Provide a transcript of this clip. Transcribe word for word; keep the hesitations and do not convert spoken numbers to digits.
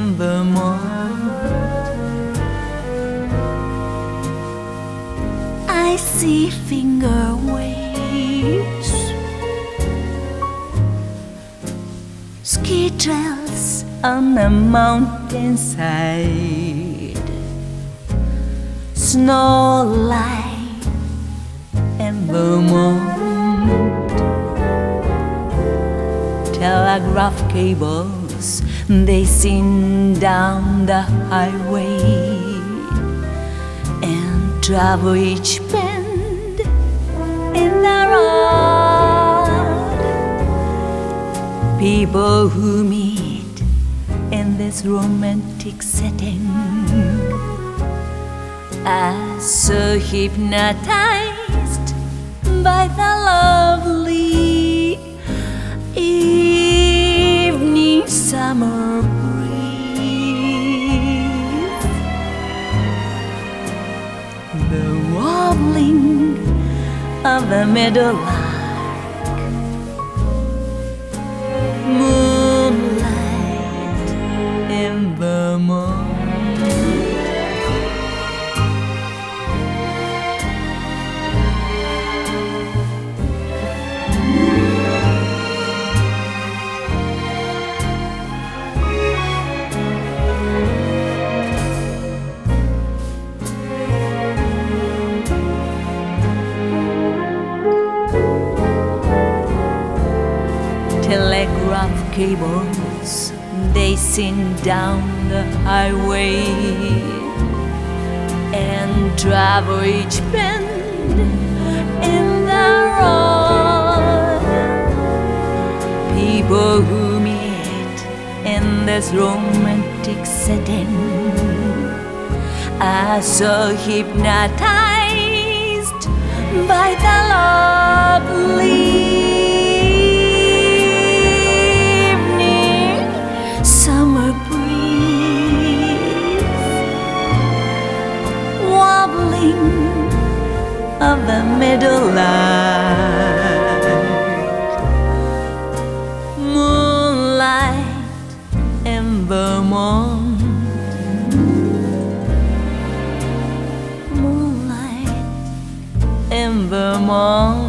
in Vermont. I see finger waves, ski trails on the mountainside, snow line in Vermont, telegraph cables they sing down the highway and travel each bend in the road. People who meet in this romantic setting are so hypnotized by the lovely evening summer breeze, the warbling of the meadowlark, moonlight in Vermont. Telegraph cables they sing down the highway and travel each bend in the road. People who meet in this romantic setting are so hypnotized by the lovely summer breeze, wobbling of the meadowlark, moonlight in Vermont, moonlight in Vermont.